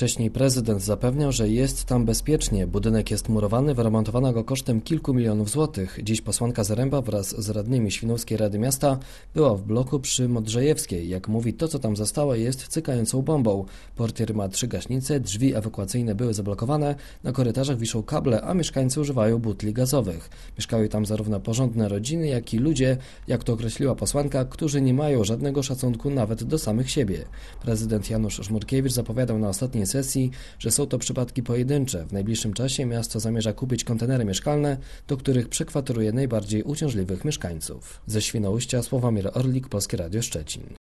Wcześniej prezydent zapewniał, że jest tam bezpiecznie. Budynek jest murowany, wyremontowano go kosztem kilku milionów złotych. Dziś posłanka Zaręba wraz z radnymi Świnoujskiej Rady Miasta była w bloku przy Modrzejewskiej. Jak mówi, to co tam zostało jest cykającą bombą. Portier ma 3 gaśnice, drzwi ewakuacyjne były zablokowane, na korytarzach wiszą kable, a mieszkańcy używają butli gazowych. Mieszkają tam zarówno porządne rodziny, jak i ludzie, jak to określiła posłanka, którzy nie mają żadnego szacunku nawet do samych siebie. Prezydent Janusz Żmurkiewicz zapowiadał na ostatniej sesji, że są to przypadki pojedyncze. W najbliższym czasie miasto zamierza kupić kontenery mieszkalne, do których przekwateruje najbardziej uciążliwych mieszkańców. Ze Świnoujścia Sławomir Orlik, Polskie Radio Szczecin.